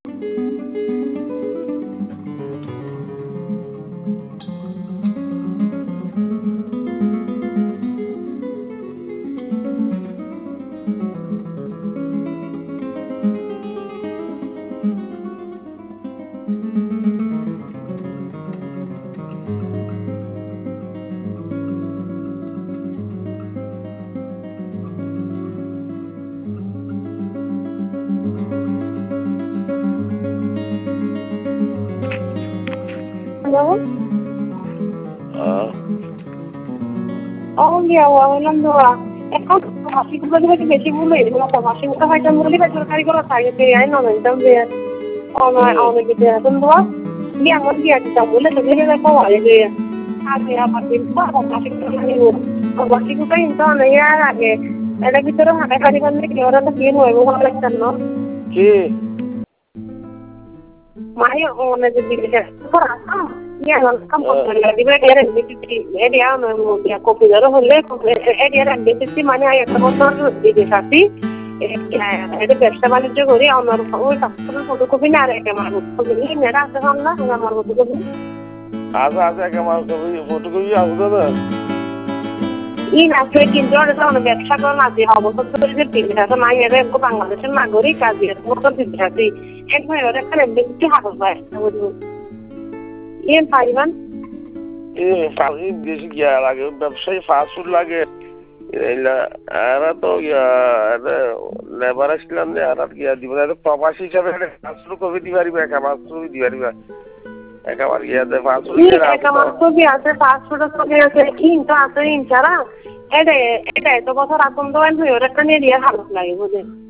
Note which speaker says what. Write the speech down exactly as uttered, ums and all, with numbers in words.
Speaker 1: Hello?
Speaker 2: Ah.
Speaker 1: Oh, yeah, well, I'm not. এখন মাসিকগুলো যদি বেশি ভুল হয়ে গেল তো মাসিকটা হয়তো বলি বা সরকারি কোনো থাকে তো আই না মেনটাম যে অনলাইন অনেক কিছু এখন তো কি আমার কি আছে তা বলে তো ভেবে দেখো আগে যে আগে আমার দিন পর মাসিকটা নিব মাসিকটা কিন্তু অনেক আর আগে এটা ভিতরে হাঁটাহাঁটি করলে কি ওরা তো কি নয় ভালো লাগছে না
Speaker 2: কি
Speaker 1: মাই অনেক দিকে Ya, kan pokoknya di mana ada di sini, ada yang mau dia kopi dulu, boleh, ada yang di sini mana yang termotor di desa sih, ada bersama juga orang orang orang tak foto kopi nara kemana, kopi ini nara sekarang lah, nggak mau foto kopi.
Speaker 2: Asa asa kemana kopi, foto kopi asa tuh.
Speaker 1: Ini asal kinjo ada orang bersama orang nasi, hawa foto kopi di desa, sama yang ada aku Bangladesh nagori kaji, foto di desa sih, ekor orang kan begitu harus bayar. Ian Paiman?
Speaker 2: Eh, paling basic ya lagi, ব্যবসায়ী fast food লাগে, এলা এরা তো এটা labour আসলাম না আর কি দিব না প্রবাসী হিসাবে fast food কবে দিতে পারবে একা মাস তুমি দিতে পারবে একা মার ইয়াতে fast food এর
Speaker 1: একা মাস তো আছে fast food এর সঙ্গে আছে কিন্তু আছে ইনচারা এটা এটা তো বছর আপন দোয়ান হয়ে ওরা কানে দিয়ে ভালো লাগে বুঝে